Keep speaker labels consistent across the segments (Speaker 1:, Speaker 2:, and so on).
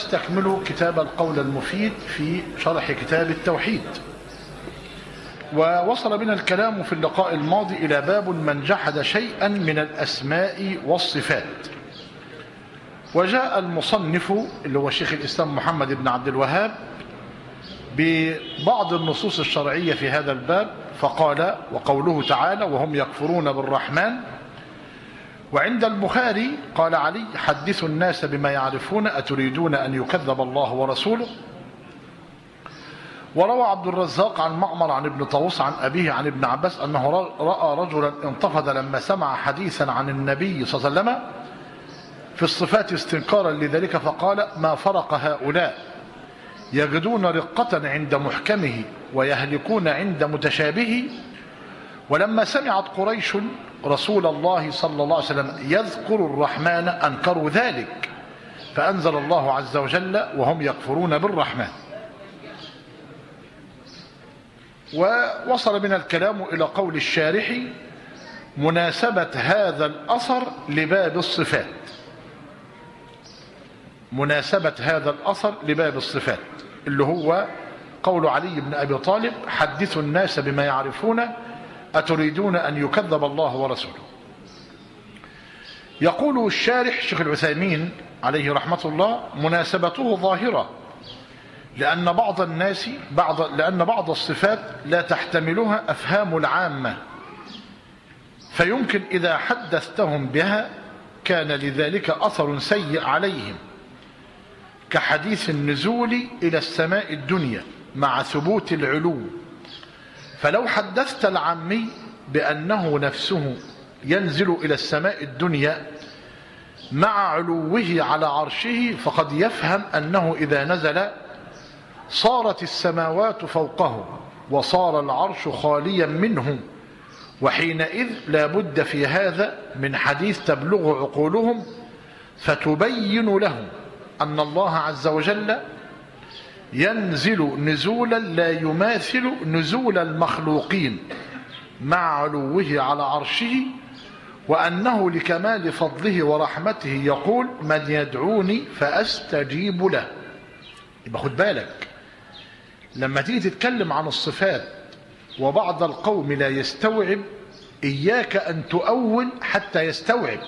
Speaker 1: نستكمل كتاب القول المفيد في شرح كتاب التوحيد. ووصل بنا الكلام في اللقاء الماضي إلى باب من جحد شيئا من الأسماء والصفات. وجاء المصنف اللي هو شيخ الإسلام محمد بن عبد الوهاب ببعض النصوص الشرعية في هذا الباب، فقال: وقوله تعالى: وهم يكفرون بالرحمن. وعند البخاري قال علي: حدثوا الناس بما يعرفون أتريدون أن يكذب الله ورسوله. وروى عبد الرزاق عن معمر عن ابن طاووس عن أبيه عن ابن عباس أنه رأى رجلا انتفض لما سمع حديثا عن النبي صلى الله عليه وسلم في الصفات استنكارا لذلك، فقال: ما فرق هؤلاء يجدون رقة عند محكمه ويهلكون عند متشابهه. ولما سمعت قريش رسول الله صلى الله عليه وسلم يذكر الرحمن أنكروا ذلك، فأنزل الله عز وجل: وهم يكفرون بالرحمن. ووصل بنا الكلام إلى قول الشارح: مناسبة هذا الأثر لباب الصفات. مناسبة هذا الأثر لباب الصفات اللي هو قول علي بن أبي طالب: حدثوا الناس بما يعرفون أتريدون أن يكذب الله ورسوله. يقول الشارح شيخ العثيمين عليه رحمة الله: مناسبته ظاهرة، لأن بعض الصفات لا تحتملها أفهام العامة، فيمكن إذا حدثتهم بها كان لذلك أثر سيء عليهم، كحديث النزول إلى السماء الدنيا مع ثبوت العلو. فلو حدثت العامي بأنه نفسه ينزل إلى السماء الدنيا مع علوه على عرشه، فقد يفهم أنه إذا نزل صارت السماوات فوقه وصار العرش خاليا منه، وحينئذ لا بد في هذا من حديث تبلغ عقولهم فتبين لهم أن الله عز وجل ينزل نزولا لا يماثل نزول المخلوقين مع علوه على عرشه، وأنه لكمال فضله ورحمته يقول: من يدعوني فأستجيب له. يبقى خد بالك لما تيجي تتكلم عن الصفات وبعض القوم لا يستوعب، إياك أن تؤول حتى يستوعب.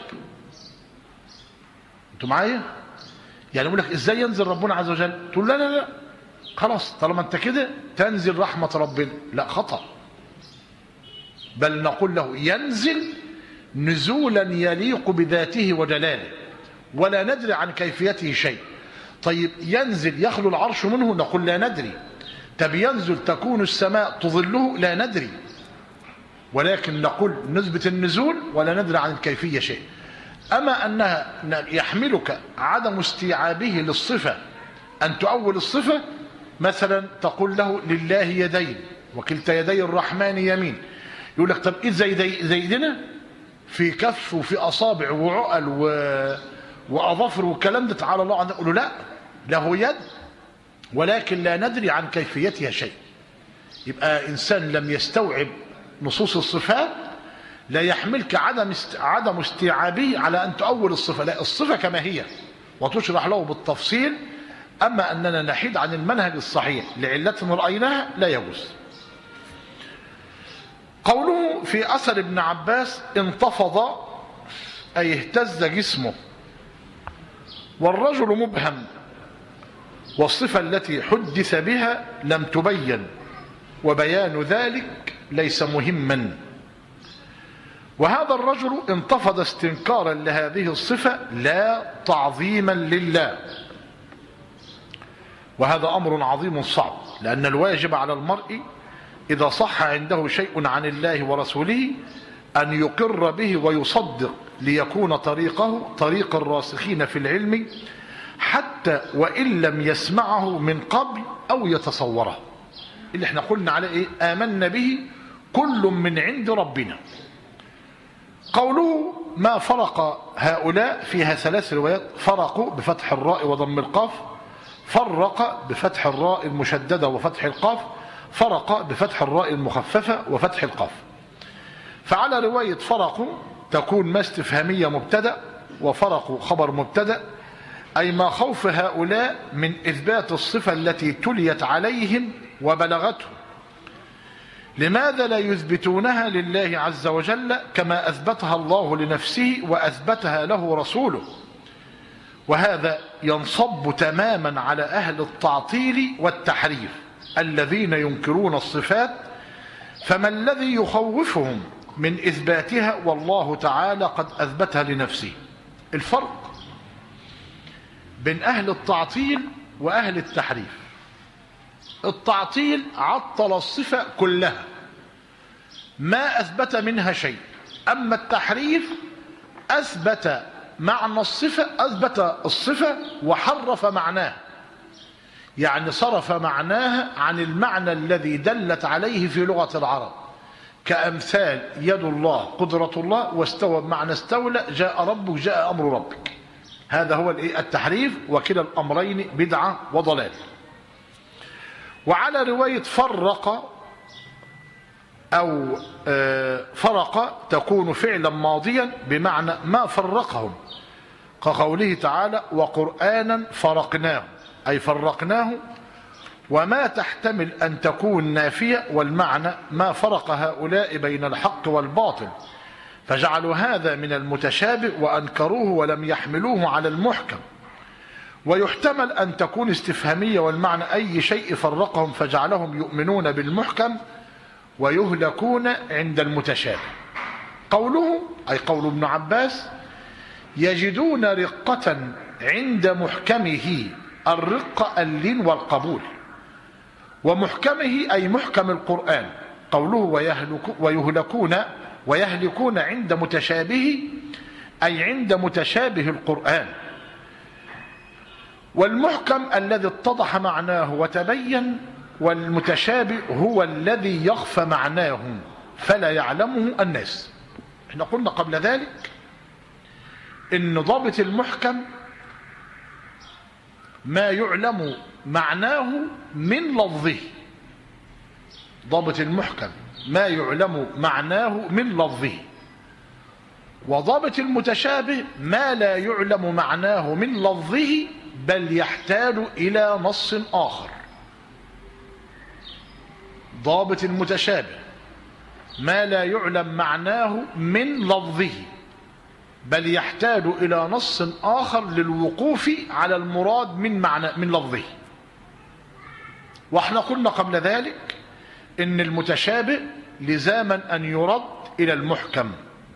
Speaker 1: أنتوا معايا؟ يعني يقول لك إزاي ينزل ربنا عز وجل؟ تقول لا لا لا، خلاص طالما أنت كده تنزل رحمة ربنا. لا، خطأ. بل نقول له ينزل نزولا يليق بذاته وجلاله، ولا ندري عن كيفيته شيء. طيب ينزل يخلو العرش منه؟ نقول لا ندري. طب ينزل تكون السماء تظله؟ لا ندري. ولكن نقول نثبت النزول ولا ندري عن الكيفية شيء. أما أنها يحملك عدم استيعابه للصفة أن تؤول الصفة، مثلا تقول له: لله يدين وكلتا يدي الرحمن يمين. يقول لك: طب إيه زي دينا في كف وفي أصابع وعقل وأظافر والكلام ده؟ تعالى الله عنه. يقول له: له يد ولكن لا ندري عن كيفيتها شيء. يبقى إنسان لم يستوعب نصوص الصفات لا يحملك عدم استيعابه على أن تؤول الصفة. لا، الصفة كما هي وتشرح له بالتفصيل. أما أننا نحيد عن المنهج الصحيح لعلة رأيناها لا يجوز. قوله في أثر ابن عباس: انتفض أي اهتز جسمه، والرجل مبهم، والصفة التي حدث بها لم تبين، وبيان ذلك ليس مهما. وهذا الرجل انتفض استنكارا لهذه الصفة لا تعظيما لله، وهذا أمر عظيم صعب، لأن الواجب على المرء إذا صح عنده شيء عن الله ورسوله أن يقر به ويصدق، ليكون طريقه طريق الراسخين في العلم، حتى وإن لم يسمعه من قبل أو يتصوره. اللي احنا قلنا عليه إيه؟ آمنا به كل من عند ربنا. قوله: ما فرق هؤلاء فيها ثلاث روايات: فرقوا بفتح الراء وضم القاف، فرق بفتح الراء المشددة وفتح القاف، فرق بفتح الراء المخففة وفتح القاف. فعلى رواية فرقوا تكون ما استفهامية مبتدأ، وفرقوا خبر مبتدأ، أي ما خوف هؤلاء من إثبات الصفة التي تليت عليهم وبلغتهم. لماذا لا يثبتونها لله عز وجل كما أثبتها الله لنفسه وأثبتها له رسوله؟ وهذا ينصب تماما على أهل التعطيل والتحريف الذين ينكرون الصفات. فما الذي يخوفهم من إثباتها والله تعالى قد أثبتها لنفسه؟ الفرق بين أهل التعطيل وأهل التحريف: التعطيل عطل الصفة كلها ما أثبت منها شيء، أما التحريف أثبت معنى الصفة، أثبت الصفة وحرف معناها، يعني صرف معناها عن المعنى الذي دلت عليه في لغة العرب، كأمثال يد الله، قدرة الله، واستوى بمعنى استولى، جاء ربك، جاء أمر ربك. هذا هو التحريف، وكلا الأمرين بدعة وضلال. وعلى رواية فرق أو فرق تكون فعلا ماضيا بمعنى ما فرقهم، كقوله تعالى: وقرآنا فرقناه، أي فرقناه، وما تحتمل أن تكون نافية، والمعنى ما فرق هؤلاء بين الحق والباطل، فجعلوا هذا من المتشابه وأنكروه ولم يحملوه على المحكم. ويحتمل أن تكون استفهامية، والمعنى أي شيء فرقهم فجعلهم يؤمنون بالمحكم ويهلكون عند المتشابه. قوله أي قول ابن عباس: يجدون رقة عند محكمه، الرقة اللين والقبول، ومحكمه أي محكم القرآن. قوله ويهلكون عند متشابه، أي عند متشابه القرآن. والمحكم الذي اتضح معناه وتبين، والمتشابه هو الذي يخفى معناه فلا يعلمه الناس. احنا قلنا قبل ذلك ان ضابط المحكم ما يعلم معناه من لفظه، ضابط المحكم ما يعلم معناه من لفظه. وضابط المتشابه ما لا يعلم معناه من لفظه بل يحتاج إلى نص آخر. ضابط المتشابه ما لا يعلم معناه من لفظه بل يحتاج إلى نص آخر للوقوف على المراد من لفظه. واحنا قلنا قبل ذلك إن المتشابه لزاما أن يرد إلى المحكم.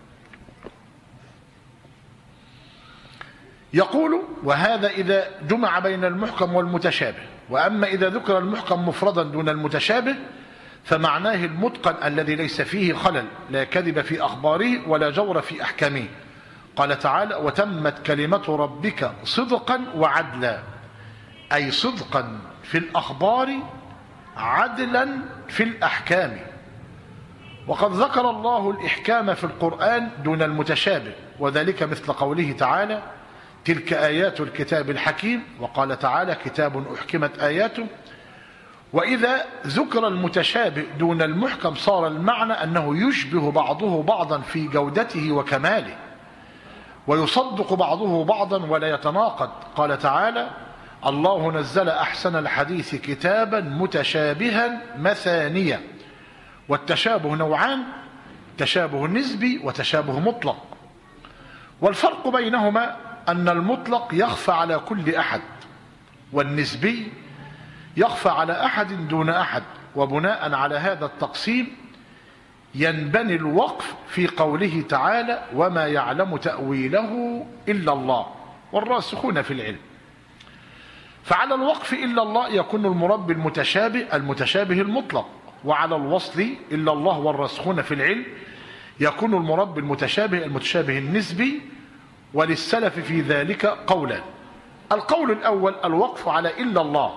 Speaker 1: يقول: وهذا إذا جمع بين المحكم والمتشابه. وأما إذا ذكر المحكم مفردا دون المتشابه فمعناه المتقن الذي ليس فيه خلل، لا كذب في أخباره ولا جور في أحكامه. قال تعالى: وتمت كلمة ربك صدقا وعدلا، أي صدقا في الأخبار، عدلا في الأحكام. وقد ذكر الله الإحكام في القرآن دون المتشابه، وذلك مثل قوله تعالى: تلك آيات الكتاب الحكيم. وقال تعالى: كتاب أحكمت آياته. وإذا ذكر المتشابه دون المحكم صار المعنى أنه يشبه بعضه بعضا في جودته وكماله، ويصدق بعضه بعضا ولا يتناقض. قال تعالى: الله نزل أحسن الحديث كتابا متشابها مثانية. والتشابه نوعان: تشابه نسبي وتشابه مطلق. والفرق بينهما أن المطلق يخفى على كل أحد، والنسبي يخفى على أحد دون أحد. وبناء على هذا التقسيم ينبني الوقف في قوله تعالى: وما يعلم تأويله إلا الله والراسخون في العلم. فعلى الوقف إلا الله يكون المراد بالمتشابه المطلق، وعلى الوصل إلا الله والراسخون في العلم يكون المراد بالمتشابه النسبي. وللسلف في ذلك قولان: القول الأول الوقف على إلا الله،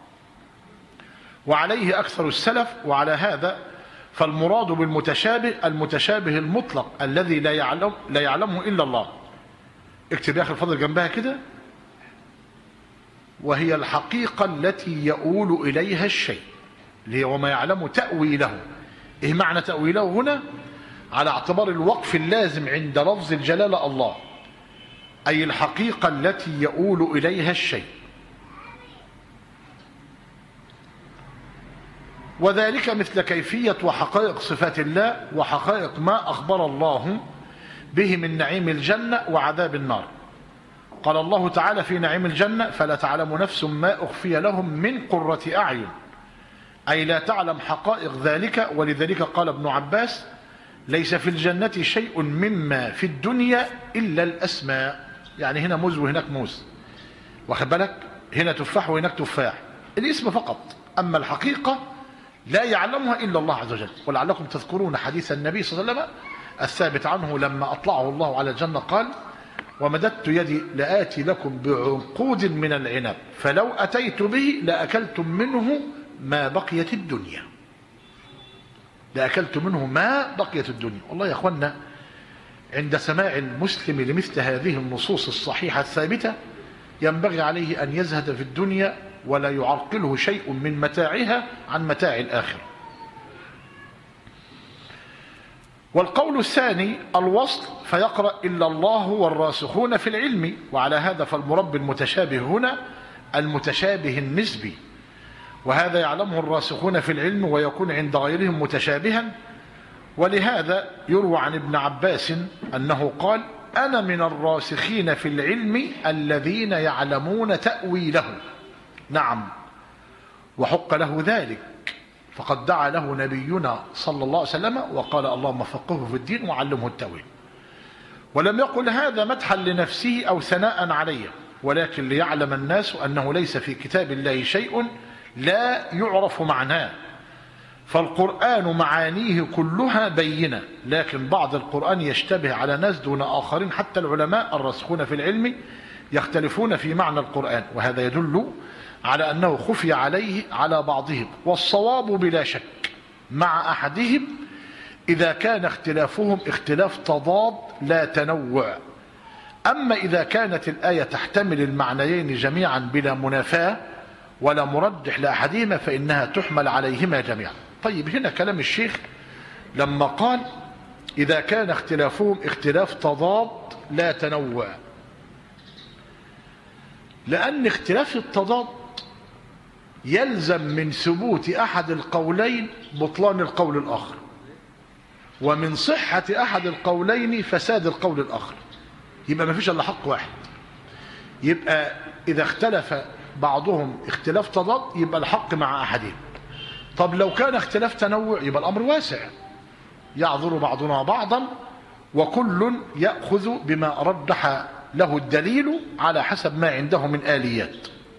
Speaker 1: وعليه أكثر السلف. وعلى هذا فالمراد بالمتشابه المتشابه المطلق الذي لا يعلمه إلا الله. اكتب يا أخي الفضل جنبها كده: وهي الحقيقة التي يؤول إليها الشيء، اللي هو ما يعلم تأويله. إيه معنى تأويله هنا؟ على اعتبار الوقف اللازم عند لفظ الجلالة الله، أي الحقيقة التي يؤول إليها الشيء، وذلك مثل كيفية وحقائق صفات الله وحقائق ما أخبر الله به من نعيم الجنة وعذاب النار. قال الله تعالى في نعيم الجنة: فلا تعلم نفس ما أخفي لهم من قرة أعين، أي لا تعلم حقائق ذلك. ولذلك قال ابن عباس: ليس في الجنة شيء مما في الدنيا إلا الأسماء. يعني هنا موز وهناك موز، واخد بالك، هنا تفاح وهناك تفاح، الاسم فقط، أما الحقيقة لا يعلمها إلا الله عز وجل. ولعلكم تذكرون حديث النبي صلى الله عليه وسلم الثابت عنه لما أطلعه الله على الجنة قال: ومددت يدي لآتي لكم بعنقود من العنب فلو أتيت به لأكلتم منه ما بقيت الدنيا. لأكلت منه ما بقيت الدنيا. والله يا أخوانا، عند سماع المسلم لمثل هذه النصوص الصحيحة الثابتة ينبغي عليه أن يزهد في الدنيا ولا يعرقله شيء من متاعها عن متاع الآخرة. والقول الثاني الوصل، فيقرأ إلا الله والراسخون في العلم. وعلى هذا فالمرب المتشابه هنا المتشابه النسبي، وهذا يعلمه الراسخون في العلم ويكون عند غيرهم متشابها. ولهذا يروى عن ابن عباس أنه قال: أنا من الراسخين في العلم الذين يعلمون تأويله. نعم، وحق له ذلك، فقد دعا له نبينا صلى الله عليه وسلم وقال: اللهم فقهه في الدين وعلمه التأويل. ولم يقل هذا مدحا لنفسه أو ثناء عليه، ولكن ليعلم الناس أنه ليس في كتاب الله شيء لا يعرف معناه، فالقرآن معانيه كلها بينة، لكن بعض القرآن يشتبه على ناس دون آخرين. حتى العلماء الراسخون في العلم يختلفون في معنى القرآن، وهذا يدل على أنه خفي عليه على بعضهم. والصواب بلا شك مع أحدهم إذا كان اختلافهم اختلاف تضاد لا تنوع. أما إذا كانت الآية تحتمل المعنيين جميعا بلا منافاة ولا مرجح لأحدهما فإنها تحمل عليهما جميعا. طيب، هنا كلام الشيخ لما قال إذا كان اختلافهم اختلاف تضاد لا تنوع، لأن اختلاف التضاد يلزم من ثبوت أحد القولين بطلان القول الآخر، ومن صحة أحد القولين فساد القول الآخر. يبقى ما فيش إلا حق واحد. يبقى إذا اختلف بعضهم اختلاف تضاد يبقى الحق مع أحدهم. طب لو كان اختلاف تنوع يبقى الأمر واسع، يعذر بعضنا بعضا وكل يأخذ بما رجح له الدليل على حسب ما عنده من آليات.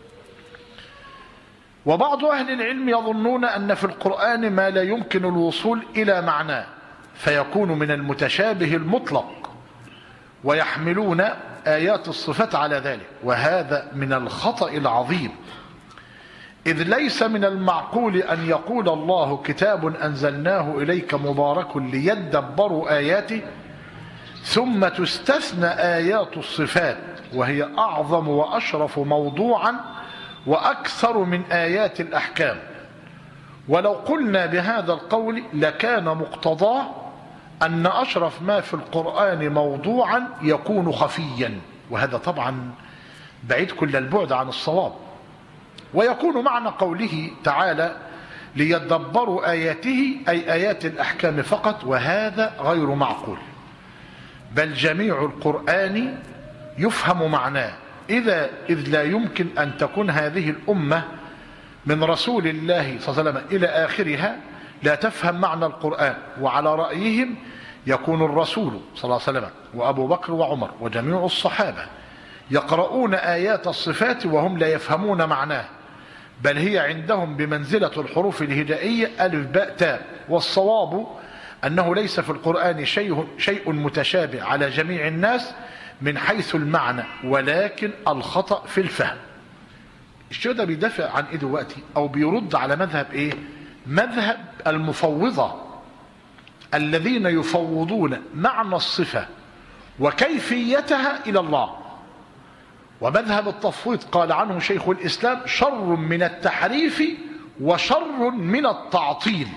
Speaker 1: وبعض أهل العلم يظنون أن في القرآن ما لا يمكن الوصول إلى معناه فيكون من المتشابه المطلق، ويحملون آيات الصفات على ذلك، وهذا من الخطأ العظيم، إذ ليس من المعقول أن يقول الله: كتاب أنزلناه إليك مبارك ليدبروا آياته، ثم تستثنى آيات الصفات وهي أعظم وأشرف موضوعا وأكثر من آيات الأحكام. ولو قلنا بهذا القول لكان مقتضاه أن أشرف ما في القرآن موضوعا يكون خفيا، وهذا طبعا بعيد كل البعد عن الصواب. ويكون معنى قوله تعالى: ليدبروا آياته أي آيات الأحكام فقط، وهذا غير معقول، بل جميع القرآن يفهم معناه، إذ لا يمكن أن تكون هذه الأمة من رسول الله صلى الله عليه وسلم إلى آخرها لا تفهم معنى القرآن. وعلى رأيهم يكون الرسول صلى الله عليه وسلم وأبو بكر وعمر وجميع الصحابة يقرؤون آيات الصفات وهم لا يفهمون معناه، بل هي عندهم بمنزلة الحروف الهجائية ألف باء تاء. والصواب أنه ليس في القرآن شيء متشابه على جميع الناس من حيث المعنى، ولكن الخطأ في الفهم. الشيء ده بيدافع عن إيه دلوقتي؟ أو بيرد على مذهب إيه؟ مذهب المفوضة الذين يفوضون معنى الصفة وكيفيتها إلى الله. ومذهب التفويض قال عنه شيخ الإسلام: شر من التحريف وشر من التعطيل،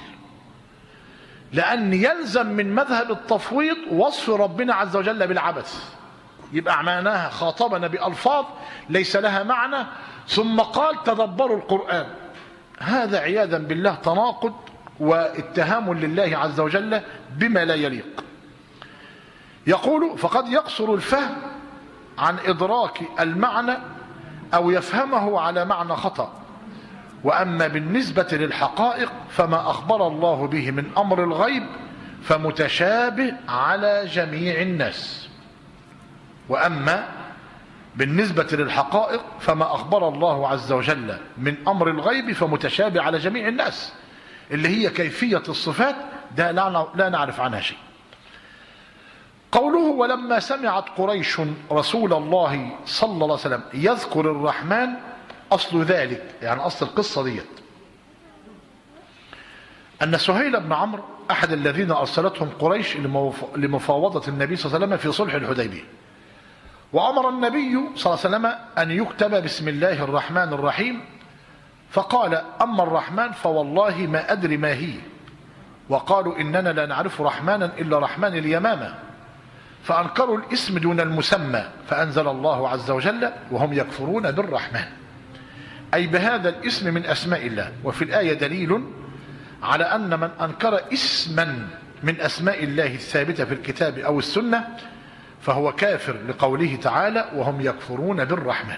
Speaker 1: لأن يلزم من مذهب التفويض وصف ربنا عز وجل بالعبث، يبقى معناها خاطبنا بألفاظ ليس لها معنى ثم قال تدبروا القرآن. هذا عياذا بالله تناقض واتهام لله عز وجل بما لا يليق. يقول فقد يقصر الفهم عن إدراك المعنى أو يفهمه على معنى خطأ، وأما بالنسبة للحقائق فما أخبر الله به من أمر الغيب فمتشابه على جميع الناس. وأما بالنسبة للحقائق فما أخبر الله عز وجل من أمر الغيب فمتشابه على جميع الناس، اللي هي كيفية الصفات ده لا نعرف عنها شيء. قوله ولما سمعت قريش رسول الله صلى الله عليه وسلم يذكر الرحمن، أصل ذلك يعني أصل القصة ديت أن سهيل بن عمرو أحد الذين أرسلتهم قريش لمفاوضة النبي صلى الله عليه وسلم في صلح الحديبية، وأمر النبي صلى الله عليه وسلم أن يكتب بسم الله الرحمن الرحيم، فقال أما الرحمن فوالله ما أدري ما هي، وقالوا إننا لا نعرف رحمانا إلا رحمن اليمامة، فأنكروا الاسم دون المسمى، فأنزل الله عز وجل وهم يكفرون بالرحمن، أي بهذا الاسم من أسماء الله. وفي الآية دليل على أن من أنكر اسما من أسماء الله الثابتة في الكتاب أو السنة فهو كافر، لقوله تعالى وهم يكفرون بالرحمن.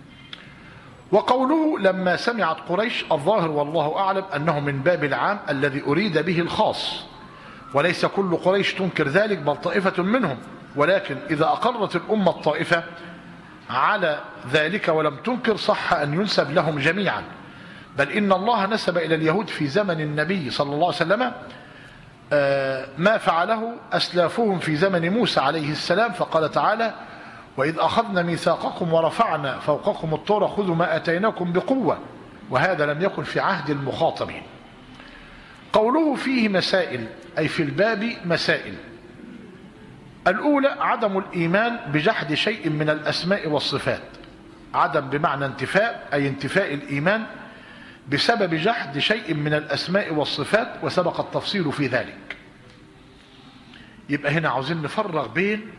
Speaker 1: وقوله لما سمعت قريش، الظاهر والله أعلم أنه من باب العام الذي أريد به الخاص، وليس كل قريش تنكر ذلك بل طائفة منهم، ولكن إذا أقرت الأمة الطائفة على ذلك ولم تنكر صح أن ينسب لهم جميعا، بل إن الله نسب إلى اليهود في زمن النبي صلى الله عليه وسلم ما فعله أسلافهم في زمن موسى عليه السلام، فقال تعالى وإذ أخذنا ميثاقكم ورفعنا فوقكم الطور خذوا ما أتيناكم بقوة، وهذا لم يكن في عهد المخاطبين. قوله فيه مسائل أي في الباب مسائل. الأولى عدم الإيمان بجحد شيء من الأسماء والصفات، عدم بمعنى انتفاء أي انتفاء الإيمان بسبب جحد شيء من الأسماء والصفات، وسبق التفصيل في ذلك. يبقى هنا عاوزين نفرق بين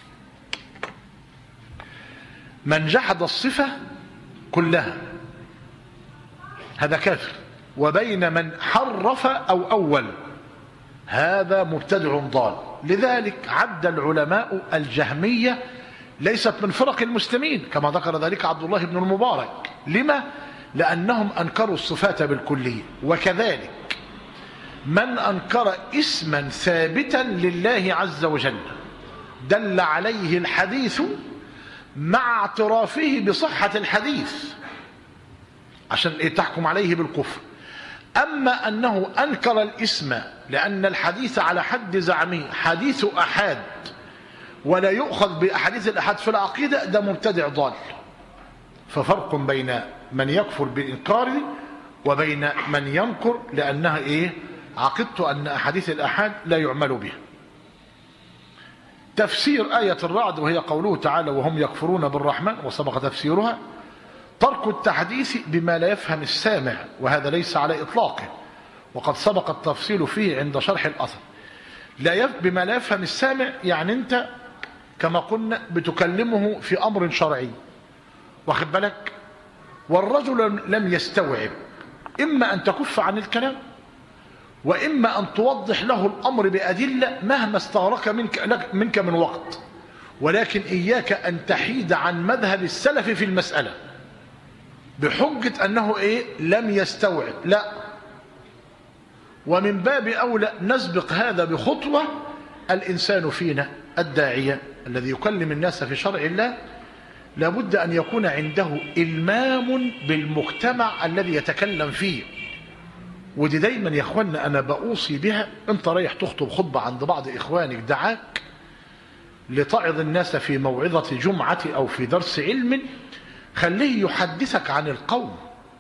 Speaker 1: من جحد الصفة كلها هذا كافر، وبين من حرف أو أول هذا مبتدع ضال. لذلك عد العلماء الجهمية ليست من فرق المسلمين كما ذكر ذلك عبد الله بن المبارك. لما؟ لأنهم أنكروا الصفات بالكلية. وكذلك من أنكر اسما ثابتا لله عز وجل دل عليه الحديث مع اعترافه بصحة الحديث عشان تحكم عليه بالكفر. أما أنه أنكر الاسم لأن الحديث على حد زعمه حديث أحاد ولا يؤخذ بأحاديث الأحاد في العقيدة، ده مبتدع ضال. ففرق بين من يكفر بإنكاره وبين من ينكر لأنها عقدت أن أحاديث الأحاد لا يعمل بها. تفسير آية الرعد وهي قوله تعالى وهم يكفرون بالرحمن وسبق تفسيرها، ترك التحديث بما لا يفهم السامع، وهذا ليس على إطلاقه وقد سبق التفصيل فيه عند شرح الأثر. بما لا يفهم السامع يعني أنت كما قلنا بتكلمه في أمر شرعي واخد بالك، والرجل لم يستوعب، إما أن تكف عن الكلام وإما أن توضح له الأمر بأدلة مهما استغرق منك من وقت، ولكن إياك أن تحيد عن مذهب السلف في المسألة بحجة أنه لم يستوعب، لا. ومن باب أولى نسبق هذا بخطوة. الإنسان فينا الداعية الذي يكلم الناس في شرع الله لابد أن يكون عنده إلمام بالمجتمع الذي يتكلم فيه. ودي دايما يا اخوانا أنا بأوصي بها. أنت رايح تخطب خطبة عند بعض إخوانك دعاك لتعظ الناس في موعظة جمعة أو في درس علم، خليه يحدثك عن القوم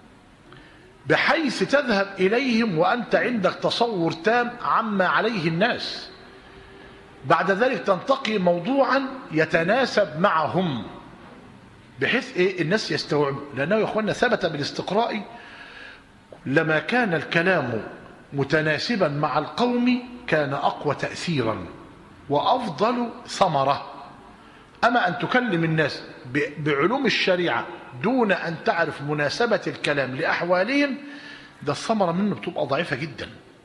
Speaker 1: بحيث تذهب إليهم وأنت عندك تصور تام عما عليه الناس. بعد ذلك تنتقي موضوعا يتناسب معهم بحيث الناس يستوعبوا. لأنه يا أخوانا ثبت بالاستقراء لما كان الكلام متناسبا مع القوم كان أقوى تأثيرا وأفضل ثمرة. أما أن تكلم الناس بعلوم الشريعة دون أن تعرف مناسبة الكلام لأحوالهم، ده الثمرة منه بتبقى ضعيفة جدا.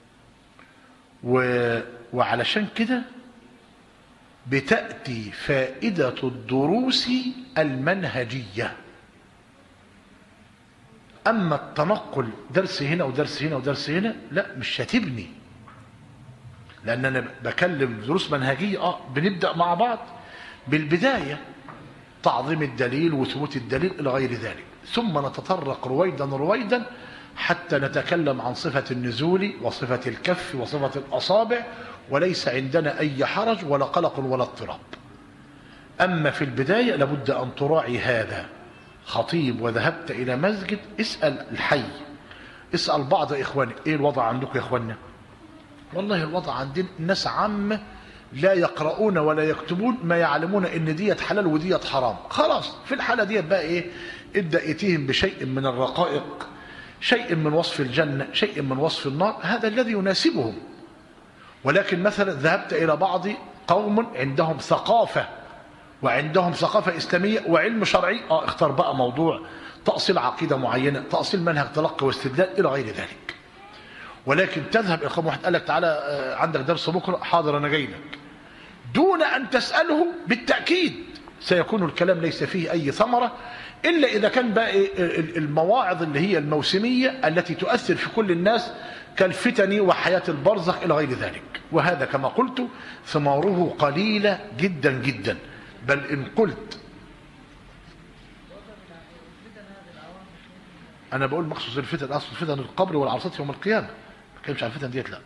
Speaker 1: وعلشان كده بتأتي فائدة الدروس المنهجية. أما التنقل درس هنا ودرس هنا ودرس هنا، لا، مش هتبني. لأن أنا بكلم دروس منهجية، بنبدأ مع بعض بالبداية تعظيم الدليل وثبوت الدليل إلى غير ذلك، ثم نتطرق رويدا رويدا حتى نتكلم عن صفة النزول وصفة الكف وصفة الأصابع، وليس عندنا أي حرج ولا قلق ولا اضطراب. أما في البداية لابد أن تراعي هذا. خطيب وذهبت إلى مسجد، اسأل الحي، اسأل بعض إخوانك، إيه الوضع عندكم يا إخواننا؟ والله الوضع عندنا الناس عامة لا يقرؤون ولا يكتبون، ما يعلمون إن ديت حلال وديت حرام. خلاص في الحالة ديت بقى إيه؟ ابدأ يتيهم بشيء من الرقائق، شيء من وصف الجنة، شيء من وصف النار، هذا الذي يناسبهم. ولكن مثلا ذهبت إلى بعض قوم عندهم ثقافة وعندهم ثقافة إسلامية وعلم شرعي، اختار بقى موضوع تأصيل عقيدة معينة، تأصيل منهج تلقي واستدلال إلى غير ذلك. ولكن تذهب إلى قوم واحد قال لك تعالى عندك درس بكرة، حاضر أنا جاي لك، دون أن تسأله، بالتأكيد سيكون الكلام ليس فيه أي ثمرة، إلا إذا كان بقى المواعظ اللي هي الموسمية التي تؤثر في كل الناس كالفتن وحياة البرزخ إلى غير ذلك. وهذا كما قلت ثماره قليلة جدا جدا. بل إن قلت أنا بقول مخصوص الفتن، أصل فتن القبر والعرصات يوم القيامة، ما بتكلمش عن الفتن ديت. لا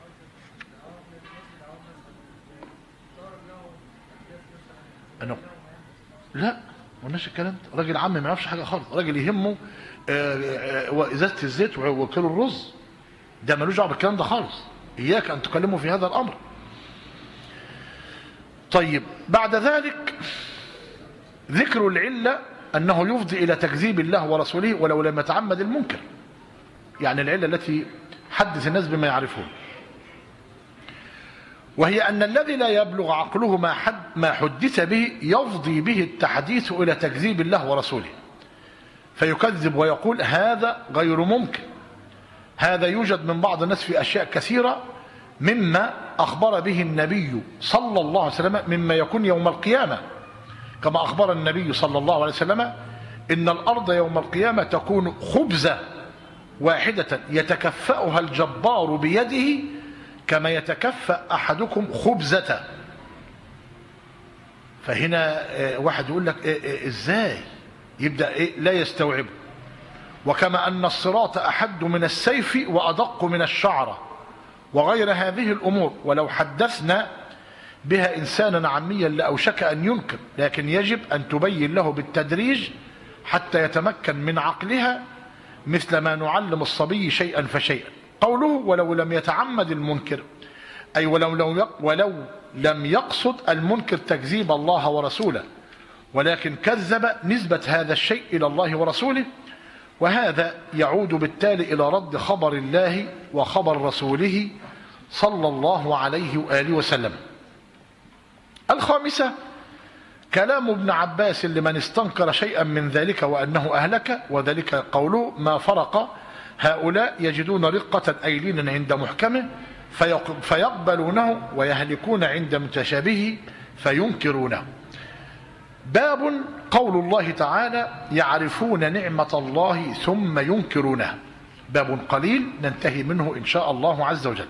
Speaker 1: أنا لا ما قلناش الكلام ده. راجل عم ما يعرفش حاجة خالص، راجل يهمه وإزازة الزيت وكيلو الرز، ده ملوش دعوه بالكلام ده خالص. إياك أن تكلموا في هذا الأمر. طيب بعد ذلك ذكر العلة أنه يفضي إلى تكذيب الله ورسوله ولو لم يتعمد المنكر، يعني العلة التي حدث الناس بما يعرفون، وهي أن الذي لا يبلغ عقله ما حدث به يفضي به التحديث إلى تكذيب الله ورسوله، فيكذب ويقول هذا غير ممكن. هذا يوجد من بعض الناس في أشياء كثيرة مما أخبر به النبي صلى الله عليه وسلم مما يكون يوم القيامة، كما أخبر النبي صلى الله عليه وسلم إن الأرض يوم القيامة تكون خبزة واحدة يتكفأها الجبار بيده كما يتكفأ أحدكم خبزة. فهنا واحد يقول لك إزاي؟ يبدأ لا يستوعبه. وكما أن الصراط أحد من السيف وأدق من الشعرة وغير هذه الأمور، ولو حدثنا بها إنسانا عاميا لأوشك أن ينكر، لكن يجب أن تبين له بالتدريج حتى يتمكن من عقلها، مثل ما نعلم الصبي شيئا فشيئا. قوله ولو لم يتعمد المنكر، أي ولو لم يقصد المنكر تكذيب الله ورسوله، ولكن كذب نسبة هذا الشيء إلى الله ورسوله، وهذا يعود بالتالي إلى رد خبر الله وخبر رسوله صلى الله عليه وآله وسلم. الخامسة كلام ابن عباس لمن استنكر شيئا من ذلك وأنه أهلك، وذلك قوله ما فرق هؤلاء يجدون رقة أيلين عند محكمه فيقبلونه ويهلكون عند متشابهه فينكرونه. باب قول الله تعالى يعرفون نعمة الله ثم ينكرونها، باب قليل ننتهي منه إن شاء الله عز وجل.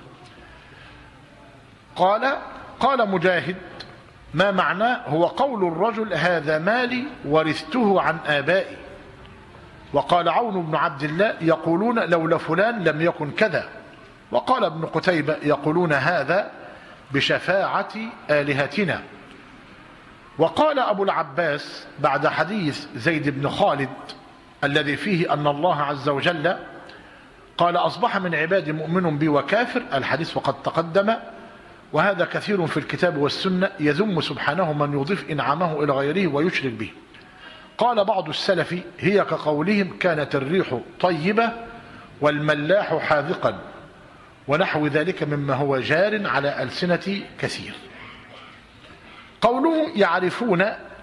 Speaker 1: قال مجاهد ما معناه هو قول الرجل هذا مالي ورثته عن آبائي. وقال عون بن عبد الله يقولون لولا فلان لم يكن كذا. وقال ابن قتيبة يقولون هذا بشفاعة آلهتنا. وقال أبو العباس بعد حديث زيد بن خالد الذي فيه أن الله عز وجل قال أصبح من عبادي مؤمن بي وكافر، الحديث وقد تقدم، وهذا كثير في الكتاب والسنة يذم سبحانه من يضيف إنعامه إلى غيره ويشرك به. قال بعض السلف هي كقولهم كانت الريح طيبة والملاح حاذقا، ونحو ذلك مما هو جار على ألسنة كثير. قوله يعرفون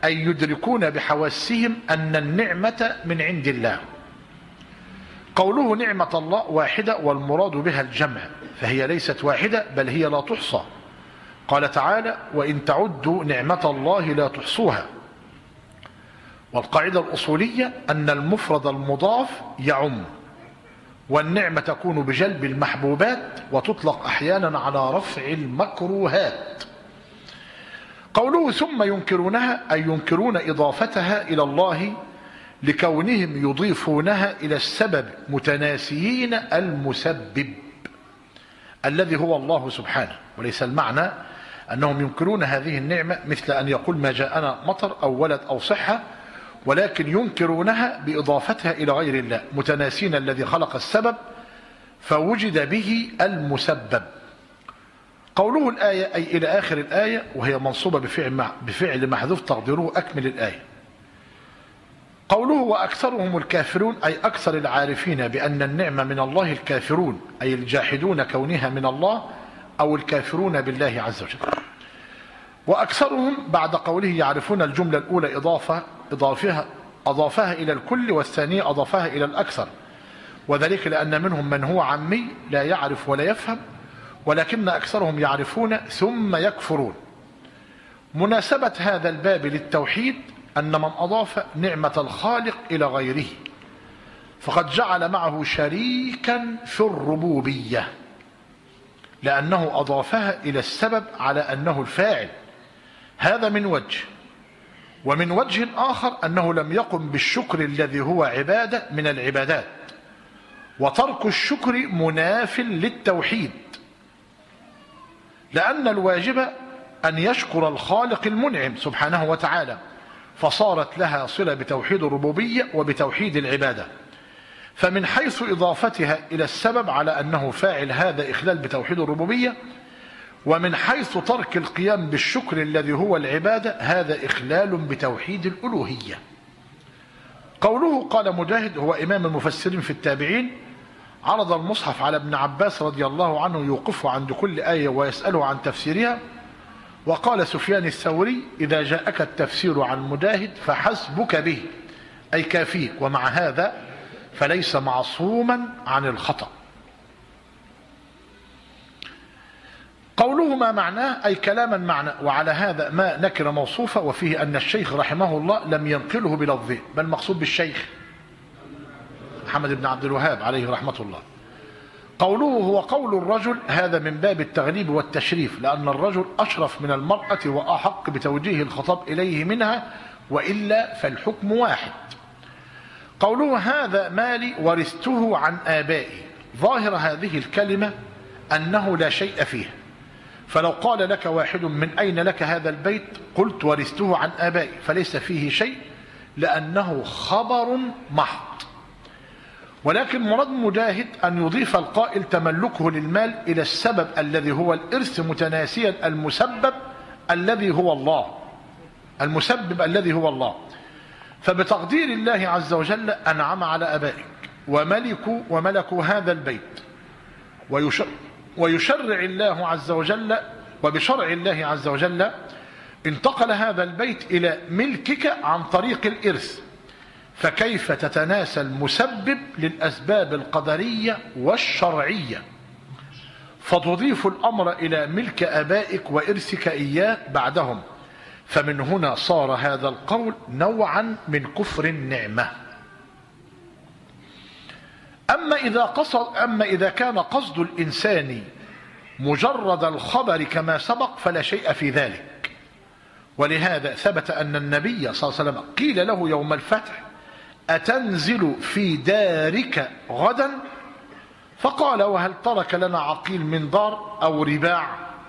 Speaker 1: أي يدركون بحواسهم أن النعمة من عند الله. قوله نعمة الله واحدة والمراد بها الجمع، فهي ليست واحدة بل هي لا تحصى. قال تعالى: وإن تعدوا نعمة الله لا تحصوها. والقاعدة الأصولية أن المفرد المضاف يعم، والنعمة تكون بجلب المحبوبات وتطلق أحيانا على رفع المكروهات. قوله ثم ينكرونها أي ينكرون إضافتها إلى الله لكونهم يضيفونها إلى السبب متناسيين المسبب الذي هو الله سبحانه، وليس المعنى أنهم ينكرون هذه النعمة مثل أن يقول ما جاءنا مطر أو ولد أو صحة، ولكن ينكرونها بإضافتها إلى غير الله متناسين الذي خلق السبب فوجد به المسبب. قوله الآية أي إلى آخر الآية، وهي منصوبة بفعل محذوف تقديره أكمل الآية. قوله وأكثرهم الكافرون أي أكثر العارفين بأن النعمة من الله الكافرون، أي الجاحدون كونها من الله أو الكافرون بالله عز وجل. وأكثرهم بعد قوله يعرفون الجملة الأولى أضافها إلى الكل، والثانية أضافها إلى الأكثر، وذلك لأن منهم من هو عمي لا يعرف ولا يفهم، ولكن أكثرهم يعرفون ثم يكفرون. مناسبة هذا الباب للتوحيد أن من أضاف نعمة الخالق إلى غيره فقد جعل معه شريكا في الربوبية، لأنه أضافها إلى السبب على أنه الفاعل. هذا من وجه، ومن وجه آخر أنه لم يقم بالشكر الذي هو عبادة من العبادات، وترك الشكر مناف للتوحيد، لأن الواجب أن يشكر الخالق المنعم سبحانه وتعالى، فصارت لها صلة بتوحيد الربوبية وبتوحيد العبادة. فمن حيث إضافتها إلى السبب على أنه فاعل هذا إخلال بتوحيد الربوبية، ومن حيث ترك القيام بالشكر الذي هو العبادة هذا إخلال بتوحيد الألوهية. قوله قال مجاهد هو إمام المفسرين في التابعين، عرض المصحف على ابن عباس رضي الله عنه يوقفه عند كل آية ويسأله عن تفسيرها. وقال سفيان الثوري إذا جاءك التفسير عن مجاهد فحسبك به أي كافيك، ومع هذا فليس معصوما عن الخطأ. قوله ما معناه أي كلاما معنى، وعلى هذا ما نكر موصوفة، وفيه أن الشيخ رحمه الله لم ينقله بلفظه، بل مقصود بالشيخ محمد بن عبد الوهاب عليه رحمة الله. قوله هو قول الرجل هذا من باب التغليب والتشريف، لأن الرجل أشرف من المرأة وأحق بتوجيه الخطاب إليه منها، وإلا فالحكم واحد. قوله هذا مالي ورثته عن آبائي، ظاهر هذه الكلمة أنه لا شيء فيه، فلو قال لك واحد من أين لك هذا البيت قلت ورثته عن آبائي، فليس فيه شيء لأنه خبر محض. ولكن مراد مجاهد أن يضيف القائل تملكه للمال إلى السبب الذي هو الإرث متناسيا المسبب الذي هو الله، المسبب الذي هو الله. فبتقدير الله عز وجل أنعم على أبائك وملكوا هذا البيت، ويشرع الله عز وجل، وبشرع الله عز وجل انتقل هذا البيت إلى ملكك عن طريق الإرث، فكيف تتناسى المسبب للأسباب القدرية والشرعية فتضيف الأمر إلى ملك آبائك وإرثك إياه بعدهم؟ فمن هنا صار هذا القول نوعا من كفر النعمة. أما إذا كان قصد الإنسان مجرد الخبر كما سبق فلا شيء في ذلك. ولهذا ثبت أن النبي صلى الله عليه وسلم قيل له يوم الفتح أتنزل في دارك غدا؟ فقال وهل ترك لنا عقيل من دار أو رباع؟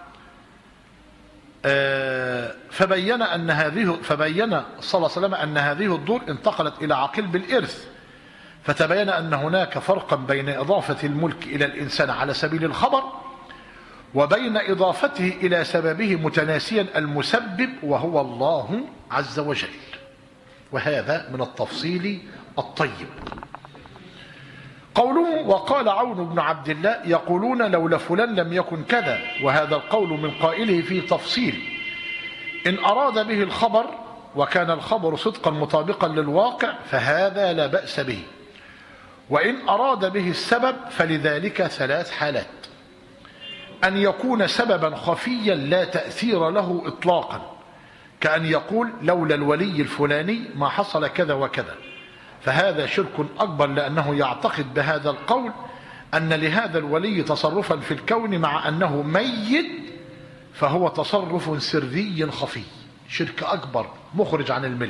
Speaker 1: فبين صلى الله عليه وسلم أن هذه الدور انتقلت إلى عقيل بالإرث، فتبين أن هناك فرقا بين إضافة الملك إلى الإنسان على سبيل الخبر وبين إضافته إلى سببه متناسيا المسبب وهو الله عز وجل، وهذا من التفصيل الطيب. قوله وقال عون بن عبد الله يقولون لولا فلان لم يكن كذا، وهذا القول من قائله فيه تفصيل. إن أراد به الخبر وكان الخبر صدقا مطابقا للواقع فهذا لا بأس به، وإن أراد به السبب فلذلك 3 حالات: أن يكون سببا خفيا لا تأثير له إطلاقا، كأن يقول لولا الولي الفلاني ما حصل كذا وكذا، فهذا شرك أكبر، لأنه يعتقد بهذا القول أن لهذا الولي تصرفا في الكون مع أنه ميت، فهو تصرف سري خفي، شرك أكبر مخرج عن الملة.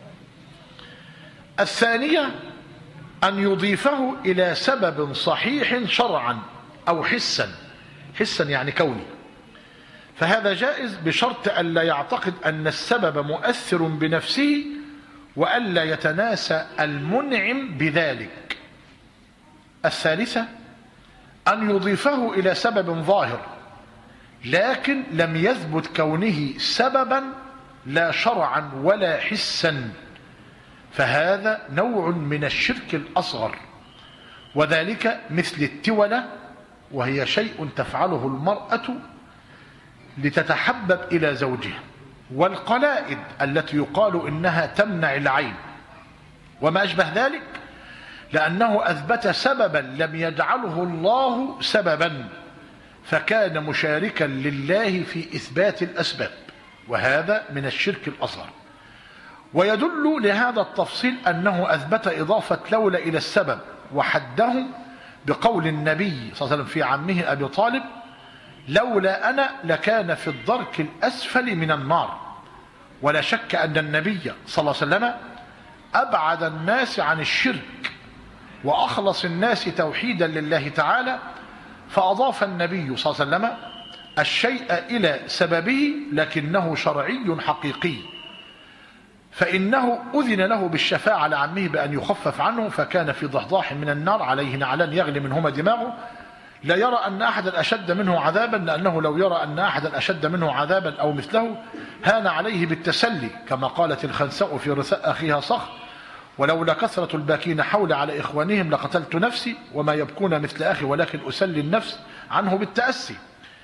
Speaker 1: الثانية أن يضيفه إلى سبب صحيح شرعا أو حسا يعني كوني، فهذا جائز بشرط ألا يعتقد أن السبب مؤثر بنفسه وألا يتناسى المنعم بذلك. الثالثة أن يضيفه إلى سبب ظاهر لكن لم يثبت كونه سببا لا شرعا ولا حسا، فهذا نوع من الشرك الأصغر، وذلك مثل التولة، وهي شيء تفعله المرأة لتتحبب إلى زوجها، والقلائد التي يقال إنها تمنع العين وما أشبه ذلك، لأنه أثبت سببا لم يجعله الله سببا، فكان مشاركا لله في إثبات الأسباب، وهذا من الشرك الأصغر. ويدل لهذا التفصيل أنه أثبت إضافة لولا إلى السبب وحده بقول النبي صلى الله عليه وسلم في عمه أبي طالب: لولا أنا لكان في الدرك الأسفل من النار. ولا شك أن النبي صلى الله عليه وسلم أبعد الناس عن الشرك وأخلص الناس توحيدا لله تعالى، فأضاف النبي صلى الله عليه وسلم الشيء إلى سببه لكنه شرعي حقيقي، فإنه أذن له بالشفاعة لعمه بأن يخفف عنه، فكان في ضحضاح من النار عليه نعلان يغلي منهما دماغه، لا يرى أن أحدا أشد منه عذابا، لأنه لو يرى أن أحدا أشد منه عذابا أو مثله هان عليه بالتسلي، كما قالت الخنساء في رثاء أخيها صخر: ولولا كثرة الباكين حول على إخوانهم لقتلت نفسي وما يبكون مثل أخي ولكن أسلي النفس عنه بالتأسي.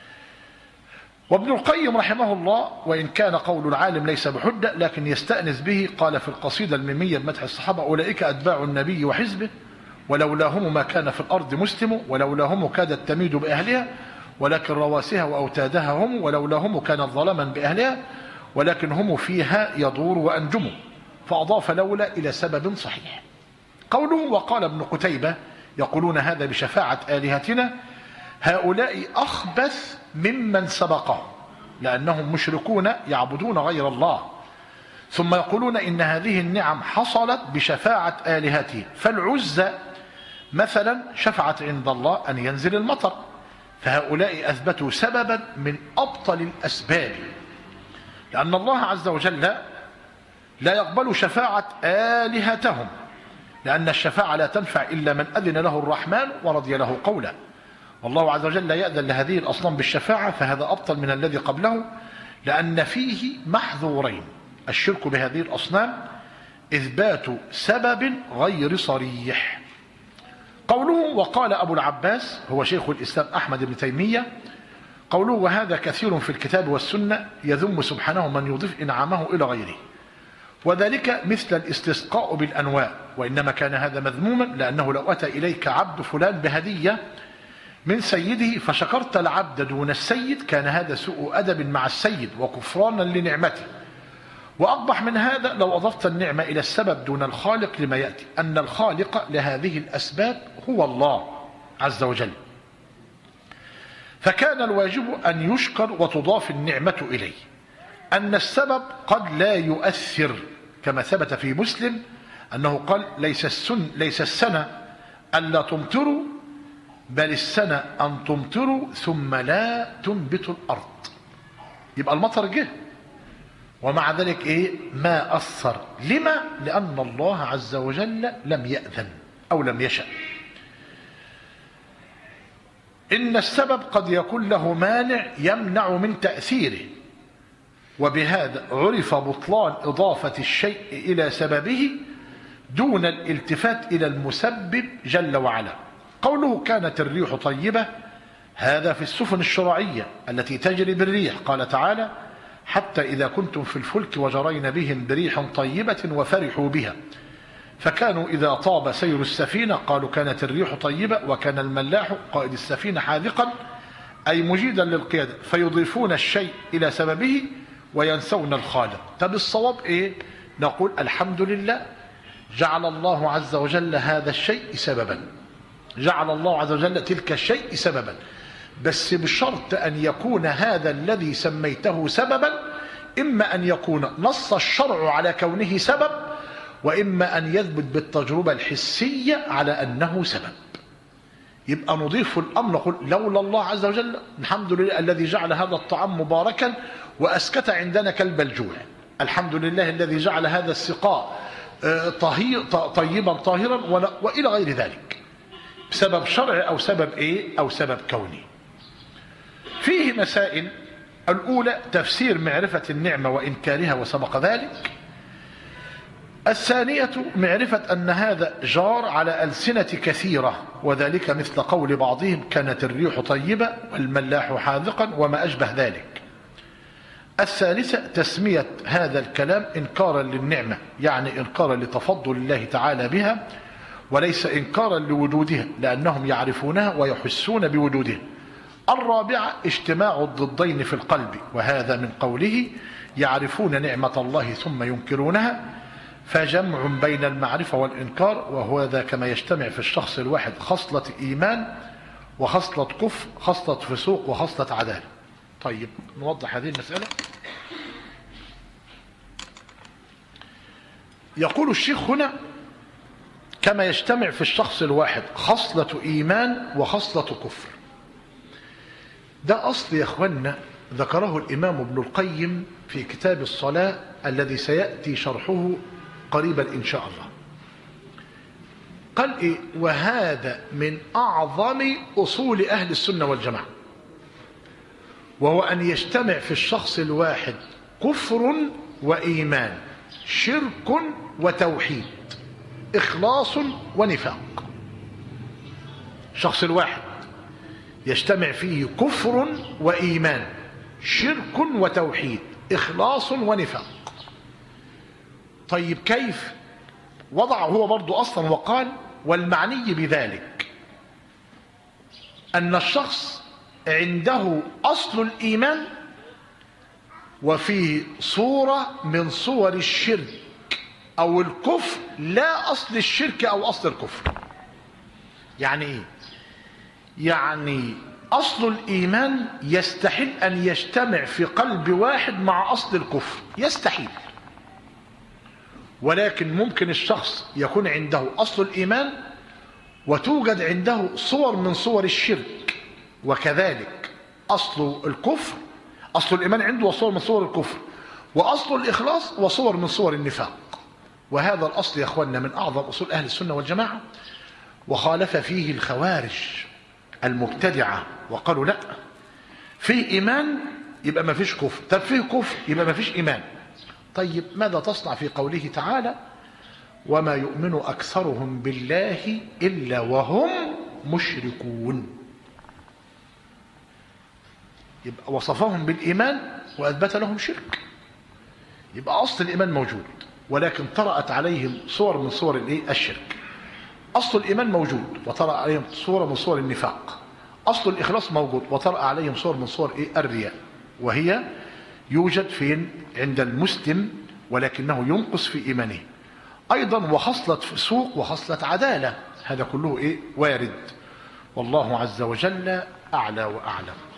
Speaker 1: وابن القيم رحمه الله وإن كان قول العالم ليس بحجة لكن يستأنس به، قال في القصيدة الميمية بمدح الصحابة: أولئك أتباع النبي وحزبه، ولولاهم ما كان في الأرض مسلم، ولولاهم كادت تميد بأهلها ولكن رواسها وأوتادها هم، ولولاهم كانت ظلما بأهلها ولكن هم فيها يدور وأنجموا، فأضاف لولا إلى سبب صحيح. قوله: وقال ابن قتيبة يقولون هذا بشفاعة آلهتنا، هؤلاء أخبث ممن سبقهم، لأنهم مشركون يعبدون غير الله، ثم يقولون إن هذه النعم حصلت بشفاعة آلهتهم، فالعزى مثلا شفعت عند الله أن ينزل المطر، فهؤلاء أثبتوا سببا من أبطل الأسباب، لأن الله عز وجل لا يقبل شفاعة آلهتهم، لأن الشفاعة لا تنفع إلا من أذن له الرحمن ورضي له قولا، والله عز وجل لا يأذن لهذه الأصنام بالشفاعة، فهذا أبطل من الذي قبله، لأن فيه محذورين: الشرك بهذه الأصنام إثبات سبب غير صريح. قوله: وقال أبو العباس هو شيخ الإسلام أحمد بن تيمية، قوله: وهذا كثير في الكتاب والسنة، يذم سبحانه من يضيف إنعامه إلى غيره، وذلك مثل الاستسقاء بالأنواء، وإنما كان هذا مذموما، لأنه لو أتى إليك عبد فلان بهدية من سيده فشكرت العبد دون السيد كان هذا سوء أدب مع السيد وكفرانا لنعمته. وأقبح من هذا لو أضفت النعمة إلى السبب دون الخالق، لما يأتي أن الخالق لهذه الأسباب هو الله عز وجل، فكان الواجب أن يشكر وتضاف النعمة إليه. أن السبب قد لا يؤثر، كما ثبت في مسلم أنه قال: ليس السنة ألا تمطروا، بل السنة أن تمطروا ثم لا تنبت الأرض. يبقى المطر جه ومع ذلك ما أثر. لما؟ لأن الله عز وجل لم يأذن أو لم يشأ. إن السبب قد يكون له مانع يمنع من تأثيره، وبهذا عرف بطلان إضافة الشيء إلى سببه دون الالتفات إلى المسبب جل وعلا. قوله: كانت الريح طيبة، هذا في السفن الشرعية التي تجري بالريح، قال تعالى: حتى إذا كنتم في الفلك وجرين بهم بريح طيبة وفرحوا بها فكانوا إذا طاب سير السفينة قالوا كانت الريح طيبة وكان الملاح قائد السفينة حاذقا أي مجيدا للقيادة فيضيفون الشيء إلى سببه وينسون الخالق. طب الصواب إيه؟ نقول الحمد لله جعل الله عز وجل هذا الشيء سببا، جعل الله عز وجل تلك الشيء سببا، بس بشرط أن يكون هذا الذي سميته سببا إما أن يكون نص الشرع على كونه سبب، وإما أن يثبت بالتجربة الحسية على أنه سبب. يبقى نضيف الأمر نقول لولا الله عز وجل الحمد لله الذي جعل هذا الطعام مباركا وأسكت عندنا كلب الجوع، الحمد لله الذي جعل هذا السقاء طيبا طاهرا وإلى غير ذلك، بسبب شرع أو سبب إيه؟ أو سبب كوني. فيه مسائل. الأولى تفسير معرفة النعمة وإنكارها وسبق ذلك. الثانية معرفة أن هذا جار على ألسنة كثيرة، وذلك مثل قول بعضهم كانت الريح طيبة والملاح حاذقا وما أشبه ذلك. الثالثة تسمية هذا الكلام إنكارا للنعمة، يعني إنكارا لتفضل الله تعالى بها وليس إنكارا لوجودها، لأنهم يعرفونها ويحسون بوجودها. الرابعة اجتماع الضدين في القلب، وهذا من قوله يعرفون نعمة الله ثم ينكرونها، فجمع بين المعرفة والإنكار، وهو ذا كما يجتمع في الشخص الواحد خصلة إيمان وخصلة كفر، خصلة فسوق وخصلة عدالة. طيب نوضح هذه المسألة. يقول الشيخ هنا كما يجتمع في الشخص الواحد خصلة إيمان وخصلة كفر. ده أصل يا أخوانا ذكره الإمام ابن القيم في كتاب الصلاة الذي سيأتي شرحه قريبا إن شاء الله. قال إيه؟ وهذا من أعظم أصول أهل السنة والجماعة، وهو أن يجتمع في الشخص الواحد كفر وإيمان، شرك وتوحيد، إخلاص ونفاق. الشخص الواحد يجتمع فيه كفر وإيمان، شرك وتوحيد، إخلاص ونفاق. طيب كيف؟ وضع هو برضو أصلا وقال والمعني بذلك أن الشخص عنده أصل الإيمان وفيه صورة من صور الشرك أو الكفر لا أصل الشرك أو أصل الكفر. يعني إيه؟ يعني أصل الإيمان يستحيل أن يجتمع في قلب واحد مع أصل الكفر، يستحيل. ولكن ممكن الشخص يكون عنده أصل الإيمان وتوجد عنده صور من صور الشرك، وكذلك أصل الكفر، أصل الإيمان عنده صور من صور الكفر، وأصل الإخلاص وصور من صور النفاق. وهذا الأصل يا أخوانا من أعظم أصول أهل السنة والجماعة، وخالف فيه الخوارج المبتدعة وقالوا لا، فيه إيمان يبقى ما فيش كفر، طب فيه كفر يبقى ما فيش إيمان. طيب ماذا تصنع في قوله تعالى وما يؤمن أكثرهم بالله إلا وهم مشركون؟ يبقى وصفهم بالإيمان وأثبت لهم شرك. يبقى أصل الإيمان موجود، ولكن طرأت عليهم صور من صور الشرك. أصل الإيمان موجود وطرأ عليهم صورة من صور النفاق. أصل الإخلاص موجود وطرأ عليهم صور من صور الرياء، وهي يوجد فين؟ عند المسلم، ولكنه ينقص في إيمانه. أيضا وخصلة فسوق وخصلة عدالة، هذا كله وارد. والله عز وجل أعلى وأعلم.